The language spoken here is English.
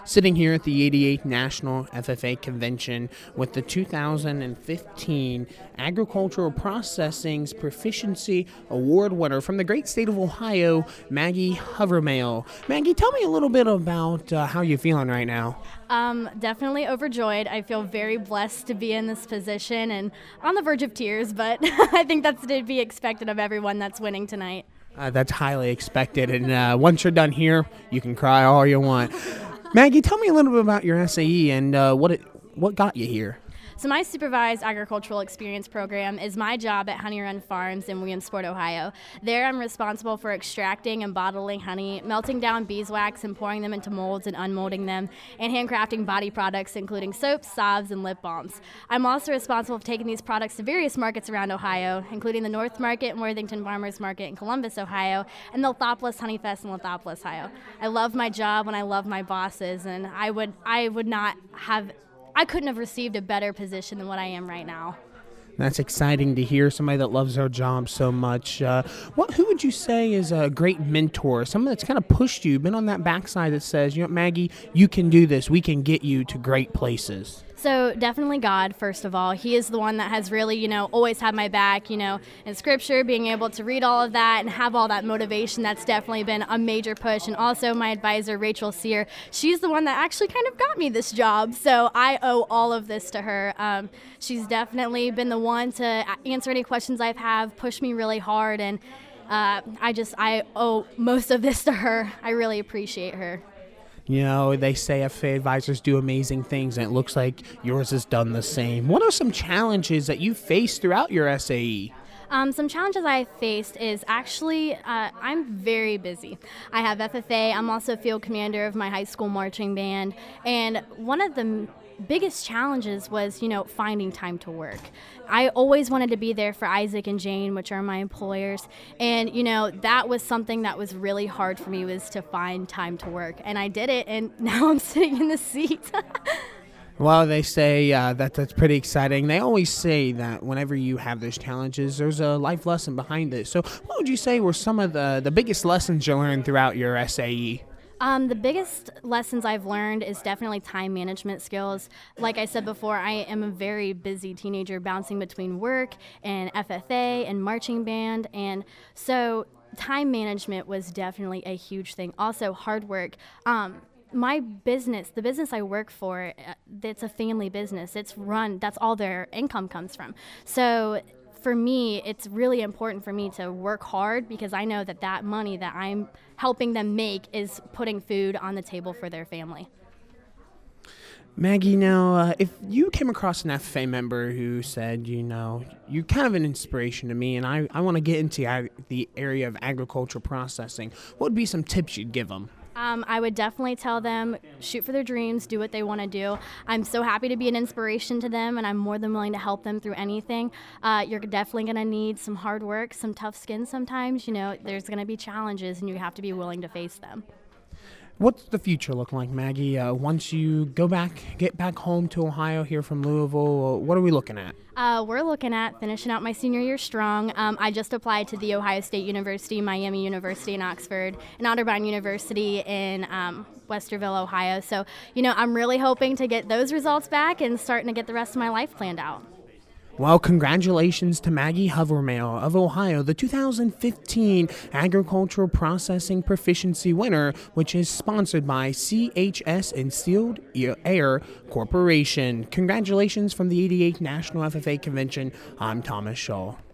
Sitting here at the 88th National FFA Convention with the 2015 Agricultural Processing's Proficiency Award winner from the great state of Ohio, Maggie Havermehl. Maggie, tell me a little bit about how you're feeling right now. Definitely overjoyed. I feel very blessed to be in this position and on the verge of tears, but I think that's to be expected of everyone that's winning tonight. That's highly expected, and once you're done here, you can cry all you want. Maggie, tell me a little bit about your SAE and what got you here. So my Supervised Agricultural Experience Program is my job at Honey Run Farms in Williamsport, Ohio. There I'm responsible for extracting and bottling honey, melting down beeswax and pouring them into molds and unmolding them, and handcrafting body products including soaps, salves, and lip balms. I'm also responsible for taking these products to various markets around Ohio, including the North Market and Worthington Farmers Market in Columbus, Ohio, and the Lithopolis Honey Fest in Lithopolis, Ohio. I love my job and I love my bosses, and I couldn't have received a better position than what I am right now. That's exciting to hear, somebody that loves their job so much. Who would you say is a great mentor, someone that's kind of pushed you, been on that backside that says, Maggie, you can do this. We can get you to great places? So definitely God, first of all. He is the one that has really, always had my back, in Scripture, being able to read all of that and have all that motivation. That's definitely been a major push. And also my advisor, Rachel Sear, she's the one that actually kind of got me this job. So I owe all of this to her. She's definitely been the one to answer any questions I have, push me really hard. And I owe most of this to her. I really appreciate her. They say FFA advisors do amazing things, and it looks like yours has done the same. What are some challenges that you faced throughout your SAE? Some challenges I faced is actually I'm very busy. I have FFA. I'm also field commander of my high school marching band, and one of the biggest challenges was, finding time to work. I always wanted to be there for Isaac and Jane, which are my employers. And, that was something that was really hard for me, was to find time to work. And I did it, and now I'm sitting in the seat. Well, they say that's pretty exciting. They always say that whenever you have those challenges, there's a life lesson behind it. So what would you say were some of the biggest lessons you learned throughout your SAE? The biggest lessons I've learned is definitely time management skills. Like I said before, I am a very busy teenager bouncing between work and FFA and marching band, and so time management was definitely a huge thing. Also, hard work. My business, the business I work for, it's a family business. It's run, that's all their income comes from. So for me, it's really important for me to work hard, because I know that money that I'm helping them make is putting food on the table for their family. Maggie, now, if you came across an FFA member who said, you're kind of an inspiration to me, and I want to get into the area of agricultural processing, what would be some tips you'd give them? I would definitely tell them, shoot for their dreams, do what they want to do. I'm so happy to be an inspiration to them, and I'm more than willing to help them through anything. You're definitely going to need some hard work, some tough skin sometimes. There's going to be challenges, and you have to be willing to face them. What's the future look like, Maggie? Once you get back home to Ohio here from Louisville, what are we looking at? We're looking at finishing out my senior year strong. I just applied to The Ohio State University, Miami University in Oxford, and Otterbein University in Westerville, Ohio. So, I'm really hoping to get those results back and starting to get the rest of my life planned out. Well, congratulations to Maggie Havermehl of Ohio, the 2015 Agricultural Processing Proficiency winner, which is sponsored by CHS and Sealed Air Corporation. Congratulations from the 88th National FFA Convention. I'm Thomas Shaw.